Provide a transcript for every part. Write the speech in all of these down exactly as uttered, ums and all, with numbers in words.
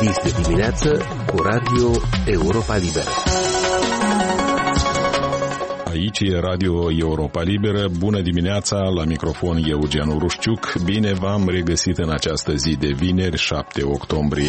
Vis de dimineață cu Radio Europa Liberă. Aici e Radio Europa Liberă. Bună dimineața, la microfon Eugen Rușciuc. Bine v-am regăsit în această zi de vineri, șapte octombrie.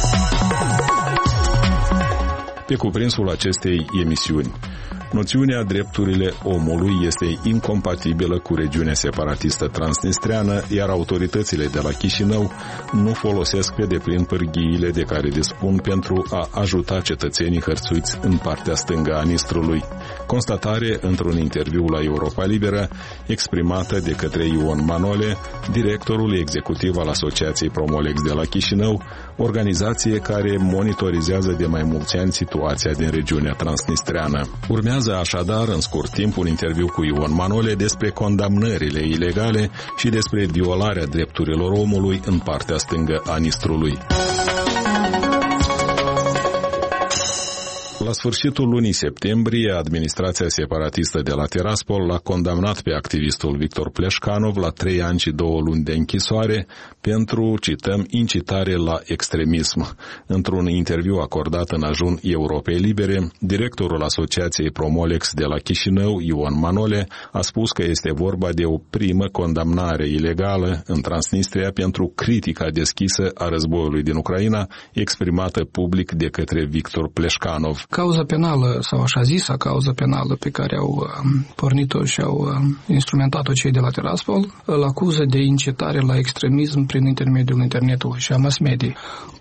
Pe cuprinsul acestei emisiuni, noțiunea drepturile omului este incompatibilă cu regiunea separatistă transnistreană, iar autoritățile de la Chișinău nu folosesc pe deplin pârghiile de care dispun pentru a ajuta cetățenii hărțuiți în partea stângă a Nistrului. Constatare într-un interviu la Europa Liberă exprimată de către Ion Manole, directorul executiv al Asociației Promolex de la Chișinău, organizație care monitorizează de mai mulți ani situația din regiunea transnistreană. Urmează așadar în scurt timp un interviu cu Ion Manole despre condamnările ilegale și despre violarea drepturilor omului în partea stângă a Nistrului. La sfârșitul lunii septembrie, administrația separatistă de la Tiraspol l-a condamnat pe activistul Victor Pleșcanov la trei ani și două luni de închisoare pentru, cităm, incitare la extremism. Într-un interviu acordat în ajun Europei Libere, directorul Asociației Promolex de la Chișinău, Ion Manole, a spus că este vorba de o primă condamnare ilegală în Transnistria pentru critica deschisă a războiului din Ucraina, exprimată public de către Victor Pleșcanov. Cauza penală, sau așa zisă cauză penală pe care au um, pornit-o și au um, instrumentat-o cei de la Tiraspol, îl acuză de incitare la extremism prin intermediul internetului și a mass media.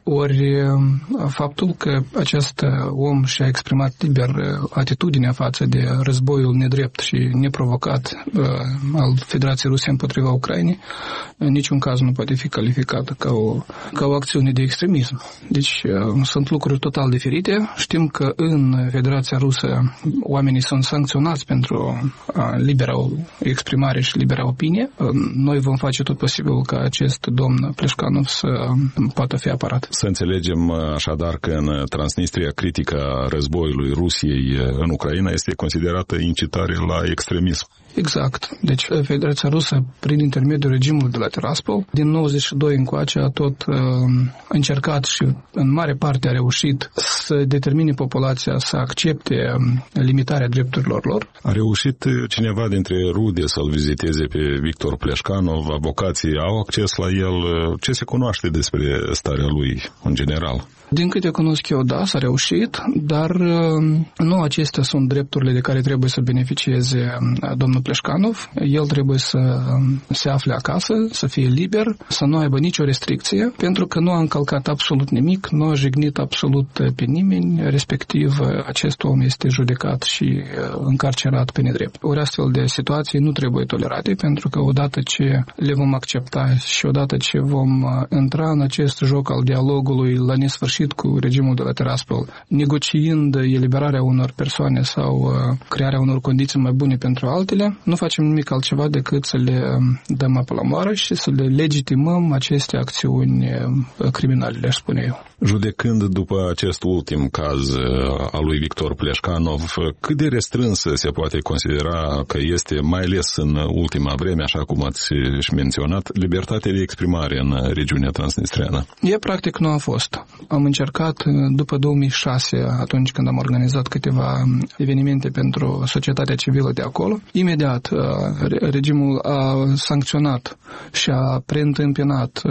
Ori um, faptul că acest om și-a exprimat liber atitudinea față de războiul nedrept și neprovocat uh, al Federației Ruse împotriva Ucrainei, în niciun caz nu poate fi calificată ca o, ca o acțiune de extremism. Deci uh, sunt lucruri total diferite. Știm că în Federația Rusă oamenii sunt sancționați pentru libera exprimare și libera opinie. Noi vom face tot posibil ca acest domn Pleșcanov să poată fi apărat. Să înțelegem așadar că în Transnistria critica războiului Rusiei în Ucraina este considerată incitare la extremism. Exact. Deci Federația Rusă, prin intermediul regimului de la Tiraspol, din nouăzeci și doi încoace a tot uh, încercat și în mare parte a reușit să determine populația să accepte uh, limitarea drepturilor lor. A reușit cineva dintre rude să-l viziteze pe Victor Pleșcanov, avocații au acces la el. Ce se cunoaște despre starea lui în general? Din câte cunosc eu, da, s-a reușit, dar uh, nu acestea sunt drepturile de care trebuie să beneficieze uh, domnul Pleșcanov. El trebuie să uh, se afle acasă, să fie liber, să nu aibă nicio restricție, pentru că nu a încălcat absolut nimic, nu a jignit absolut pe nimeni, respectiv uh, acest om este judecat și uh, încarcerat pe nedrept. Ori astfel de situații nu trebuie tolerate, pentru că odată ce le vom accepta și odată ce vom uh, intra în acest joc al dialogului la nesfârșit cu regimul de la Tiraspol, negociind eliberarea unor persoane sau uh, crearea unor condiții mai bune pentru altele, nu facem nimic altceva decât să le dăm apă la moară și să le legitimăm aceste acțiuni uh, criminale, le-aș spune eu. Judecând după acest ultim caz al lui Victor Pleșcanov, cât de restrânsă se poate considera că este, mai ales în ultima vreme, așa cum ați și menționat, libertatea de exprimare în regiunea transnistreană? E practic nu a fost. Am încercat după două mii șase, atunci când am organizat câteva evenimente pentru societatea civilă de acolo. Imediat regimul a sancționat și a preîntâmpinat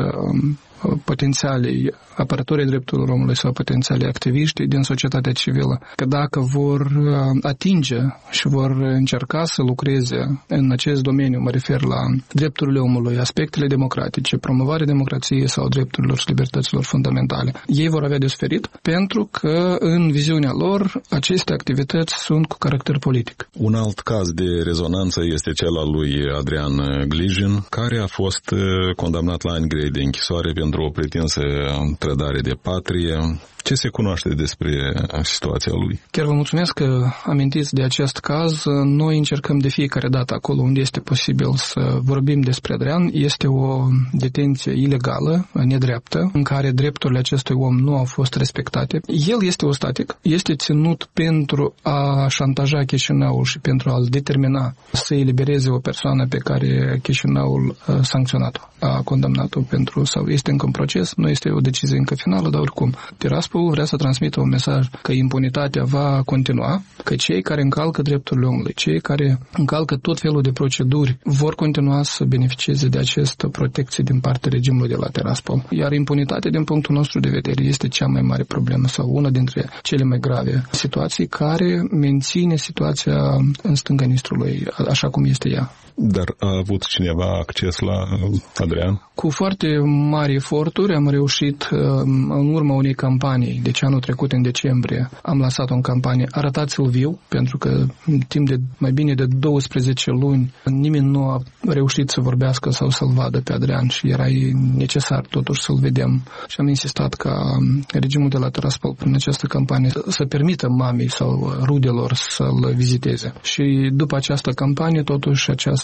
potențialii apărătorii drepturilor omului sau potențialii activiști din societatea civilă, că dacă vor atinge și vor încerca să lucreze în acest domeniu, mă refer la drepturile omului, aspectele democratice, promovarea democrației sau drepturilor și libertăților fundamentale, ei vor avea de suferit pentru că în viziunea lor aceste activități sunt cu caracter politic. Un alt caz de rezonanță este cel al lui Adrian Glijin, care a fost condamnat la ani grei de închisoare pentru o pretinsă trădare de patrie. Ce se cunoaște despre situația lui? Chiar vă mulțumesc că amintiți de acest caz. Noi încercăm de fiecare dată acolo unde este posibil să vorbim despre Adrian. Este o detenție ilegală, nedreaptă, în care drepturile acestui om nu au fost respectate. El este ostatic, este ținut pentru a șantaja Chișinăul și pentru a-l determina să elibereze o persoană pe care Chișinăul a sancționat-o, a condamnat-o pentru, sau este încă în proces, nu este o decizie încă finală, dar oricum. Tiraspol vrea să transmită un mesaj că impunitatea va continua, că cei care încalcă drepturile omului, cei care încalcă tot felul de proceduri vor continua să beneficieze de această protecție din partea regimului de la Tiraspol. Iar impunitatea, din punctul nostru de vedere, este cea mai mare problemă sau una dintre cele mai grave situații care menține situația în stânga Nistrului așa cum este ea. Dar a avut cineva acces la Adrian? Cu foarte mari eforturi am reușit, în urma unei campanii, deci anul trecut, în decembrie, am lansat o campanie Arătați-l viu, pentru că în timp de mai bine de douăsprezece luni nimeni nu a reușit să vorbească sau să-l vadă pe Adrian și era necesar totuși să-l vedem. Și am insistat ca regimul de la Tiraspol, prin această campanie, să permită mamei sau rudelor să-l viziteze. Și după această campanie, totuși, această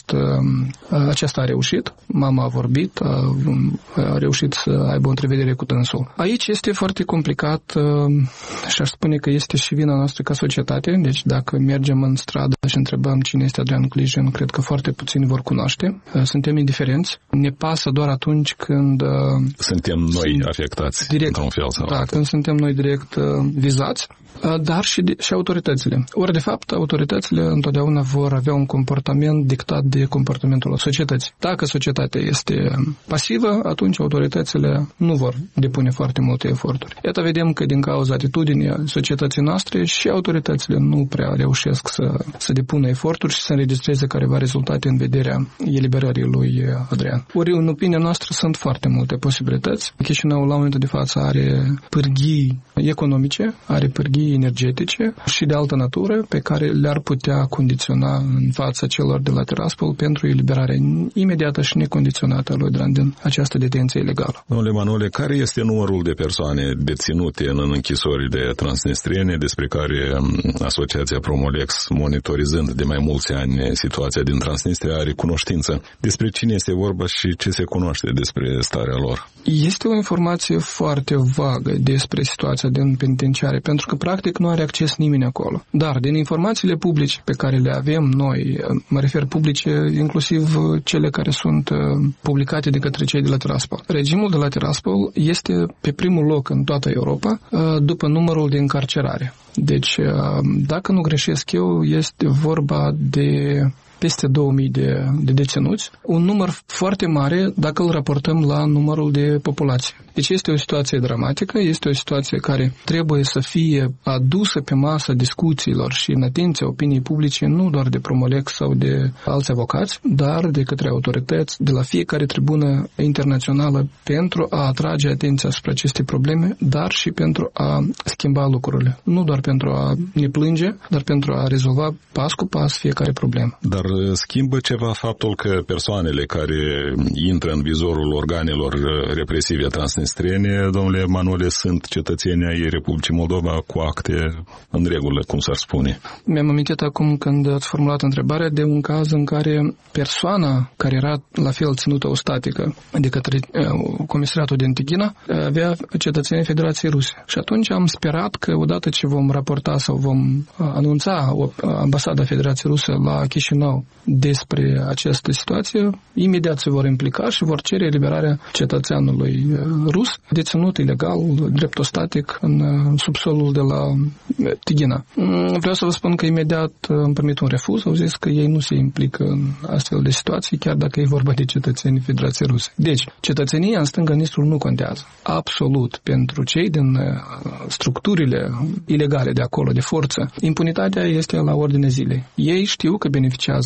Aceasta a reușit, mama a vorbit, a, a reușit să aibă o întrevedere cu dânsul. Aici este foarte complicat și aș spune că este și vina noastră ca societate, deci dacă mergem în stradă și întrebăm cine este Adrian Clijin, cred că foarte puțini vor cunoaște. Suntem indiferenți, ne pasă doar atunci când... Suntem noi afectați, direct, într-un fel sau da, când suntem noi direct vizați, dar și, de, și autoritățile. Ori, de fapt, autoritățile întotdeauna vor avea un comportament dictat de comportamentul societății. Dacă societatea este pasivă, atunci autoritățile nu vor depune foarte multe eforturi. Iată, vedem că din cauza atitudinii societății noastre și autoritățile nu prea reușesc să, să depună eforturi și să înregistreze careva rezultate în vederea eliberării lui Adrian. Ori, în opinia noastră, sunt foarte multe posibilități. Chișinăul, la momentul de față, are pârghii economice, are pârghii energetice și de altă natură pe care le-ar putea condiționa în fața celor de la Tiraspol pentru eliberarea imediată și necondiționată a lui Adrian din această detenție ilegală. Domnule Manole, care este numărul de persoane deținute în închisorile transnistriene despre care Asociația Promolex, monitorizând de mai mulți ani situația din Transnistria, are cunoștință? Despre cine este vorba și ce se cunoaște despre starea lor? Este o informație foarte vagă despre situația din penitenciare, pentru că practic nu are acces nimeni acolo. Dar din informațiile publice pe care le avem noi, mă refer publice inclusiv cele care sunt publicate de către cei de la Tiraspol. Regimul de la Tiraspol este pe primul loc în toată Europa după numărul de încarcerare. Deci, dacă nu greșesc eu, este vorba de peste două mii de, de deținuți, un număr foarte mare dacă îl raportăm la numărul de populație. Deci este o situație dramatică, este o situație care trebuie să fie adusă pe masa discuțiilor și în atenția opiniei publice, nu doar de Promolex sau de alți avocați, dar de către autorități, de la fiecare tribună internațională, pentru a atrage atenția asupra acestei probleme, dar și pentru a schimba lucrurile. Nu doar pentru a ne plânge, dar pentru a rezolva pas cu pas fiecare problemă. Dar schimbă ceva faptul că persoanele care intră în vizorul organelor represive transnistriene, domnule Manole, sunt cetățenii ai Republicii Moldova cu acte în regulă, cum s-ar spune? Mi-am amintit acum când ați formulat întrebarea de un caz în care persoana care era la fel ținută ostatică de către uh, Comisariatul din Tighina avea cetățenii Federației Ruse. Și atunci am sperat că odată ce vom raporta sau vom anunța ambasada Federației Ruse la Chișinău despre această situație, imediat se vor implica și vor cere eliberarea cetățeanului rus deținut ilegal, drept ostatic, în subsolul de la Tighina. Vreau să vă spun că imediat am primit un refuz, au zis că ei nu se implică în astfel de situații, chiar dacă e vorba de cetățenii Federației Ruse. Deci, cetățenia în stânga Nistrului nu contează. Absolut. Pentru cei din structurile ilegale de acolo, de forță, impunitatea este la ordine zilei. Ei știu că beneficiază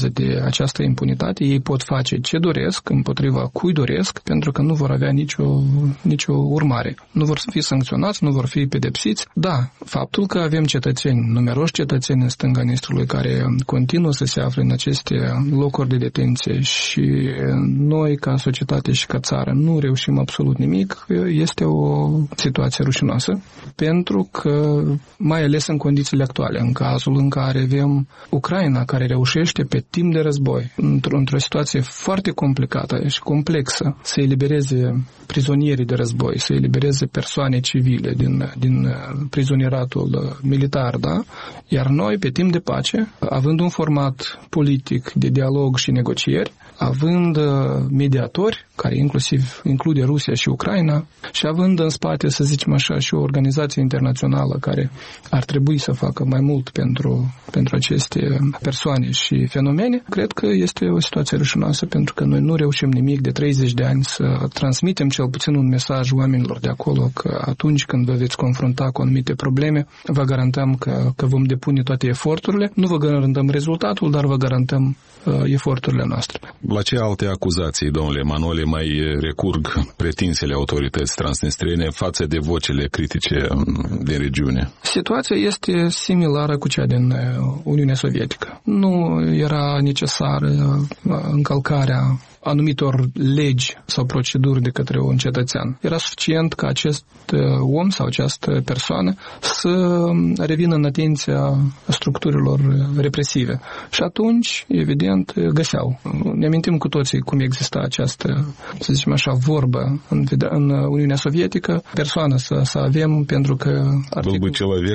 beneficiază de această impunitate, ei pot face ce doresc, împotriva cui doresc, pentru că nu vor avea nicio, nicio urmare. Nu vor fi sancționați, nu vor fi pedepsiți. Da, faptul că avem cetățeni, numeroși cetățeni în stânga Nistrului care continuă să se afle în aceste locuri de detenție și noi ca societate și ca țară nu reușim absolut nimic, este o situație rușinoasă, pentru că, mai ales în condițiile actuale, în cazul în care avem Ucraina care reușește pe timp de război, într-o, într-o situație foarte complicată și complexă, să elibereze prizonierii de război, să elibereze persoane civile din, din prizonieratul militar, da? Iar noi, pe timp de pace, având un format politic de dialog și negocieri, având mediatori, care inclusiv include Rusia și Ucraina, și având în spate, să zicem așa, și o organizație internațională care ar trebui să facă mai mult pentru, pentru aceste persoane și fenomene, cred că este o situație rușinoasă, pentru că noi nu reușim nimic de treizeci de ani să transmitem cel puțin un mesaj oamenilor de acolo că atunci când vă veți confrunta cu anumite probleme, vă garantăm că, că vom depune toate eforturile. Nu vă garantăm rezultatul, dar vă garantăm uh, eforturile noastre. La ce alte acuzații, domnule Manole, mai recurg pretinsele autorități transnistrene față de vocile critice din regiune? Situația este similară cu cea din Uniunea Sovietică. Nu era necesară încălcarea anumitor legi sau proceduri de către un cetățean. Era suficient ca acest om sau această persoană să revină în atenția structurilor represive. Și atunci, evident, găseau. Ne amintim cu toții cum exista această, să zicem așa, vorbă în, în Uniunea Sovietică, persoană să, să avem, pentru că articol,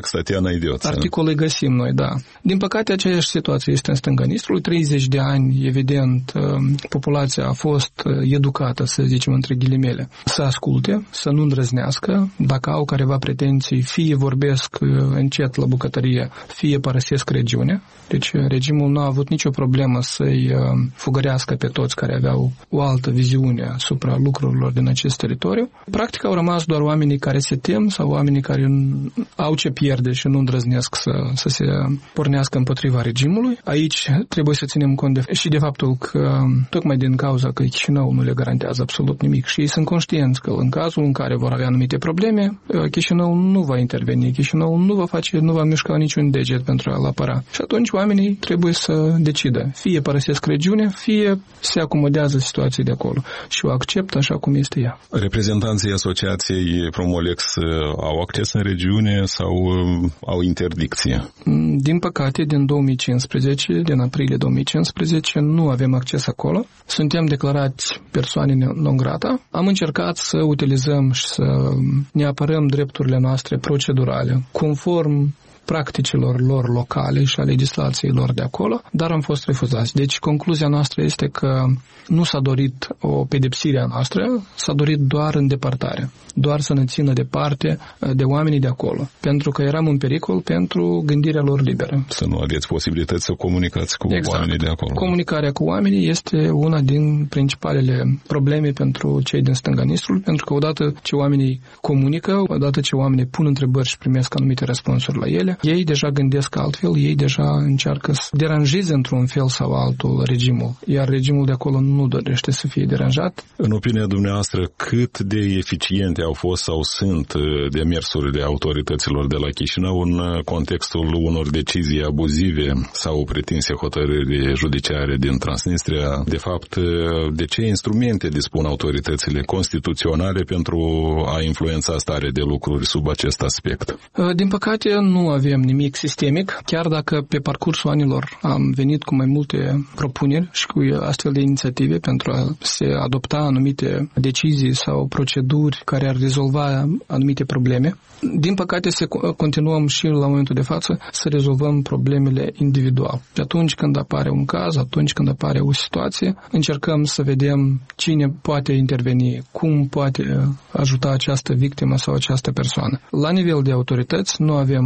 articolul îi găsim noi, da. Din păcate, aceeași situație este în stânga Nistrului. treizeci de ani, evident, populația a fost educată, să zicem între ghilimele, să asculte, să nu îndrăznească. Dacă au careva pretenții, fie vorbesc încet la bucătărie, fie părăsesc regiunea. Deci regimul nu a avut nicio problemă să-i fugărească pe toți care aveau o altă viziune asupra lucrurilor din acest teritoriu. Practic au rămas doar oamenii care se tem sau oamenii care au ce pierde și nu îndrăznesc să, să se pornească împotriva regimului. Aici trebuie să ținem cont de, și de faptul că tocmai din cauza că Chișinău nu le garantează absolut nimic și ei sunt conștienți că în cazul în care vor avea anumite probleme, Chișinău nu va interveni, Chișinău nu va face, nu va mișca niciun deget pentru a-l apăra. Și atunci oamenii trebuie să decidă. Fie părăsesc regiunea, fie se acomodează situației de acolo și o acceptă așa cum este ea. Reprezentanții asociației Promolex au acces în regiune sau au interdicție? Din păcate, din două mii cincisprezece, din aprilie două mii cincisprezece, nu avem acces acolo. Suntem declarați persoane non grata. Am încercat să utilizăm și să ne apărăm drepturile noastre procedurale, conform practicilor lor locale și a legislației lor de acolo, dar am fost refuzați. Deci concluzia noastră este că nu s-a dorit o pedepsire a noastră, s-a dorit doar îndepărtare, doar să ne țină departe de oamenii de acolo, pentru că eram în pericol pentru gândirea lor liberă. Să nu aveți posibilități să comunicați cu exact. Oamenii de acolo. Comunicarea cu oamenii este una din principalele probleme pentru cei din stânga Nistrului, pentru că odată ce oamenii comunică, odată ce oamenii pun întrebări și primesc anumite răspunsuri la ele, ei deja gândesc altfel, ei deja încearcă să deranjeze într-un fel sau altul regimul, iar regimul de acolo nu dorește să fie deranjat. În opinia dumneavoastră, cât de eficiente au fost sau sunt demersurile autorităților de la Chișinău în contextul unor decizii abuzive sau pretinse hotărâri judiciare din Transnistria? De fapt, de ce instrumente dispun autoritățile constituționale pentru a influența starea de lucruri sub acest aspect? Din păcate, nu avem nimic sistemic, chiar dacă pe parcursul anilor am venit cu mai multe propuneri și cu astfel de inițiative pentru a se adopta anumite decizii sau proceduri care ar rezolva anumite probleme. Din păcate, se continuăm și la momentul de față să rezolvăm problemele individual. Și atunci când apare un caz, atunci când apare o situație, încercăm să vedem cine poate interveni, cum poate ajuta această victimă sau această persoană. La nivel de autorități nu avem legi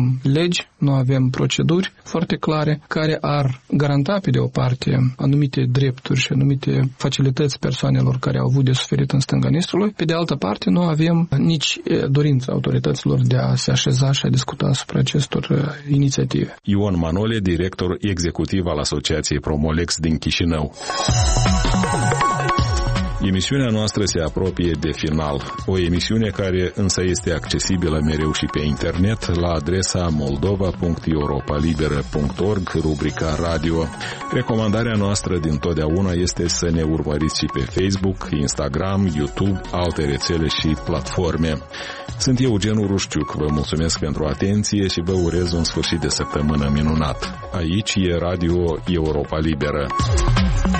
legi, nu avem proceduri foarte clare care ar garanta, pe de o parte, anumite drepturi și anumite facilități persoanelor care au avut de suferit în stânga Nistrului. Pe de altă parte, nu avem nici dorința autorităților de a se așeza și a discuta asupra acestor inițiative. Ion Manole, director executiv al Asociației Promolex din Chișinău. Emisiunea noastră se apropie de final, o emisiune care însă este accesibilă mereu și pe internet la adresa moldova punct europalibera punct org, rubrica radio. Recomandarea noastră dintotdeauna este să ne urmăriți și pe Facebook, Instagram, YouTube, alte rețele și platforme. Sunt Eugen Urușciuc, vă mulțumesc pentru atenție și vă urez un sfârșit de săptămână minunat. Aici e Radio Europa Liberă.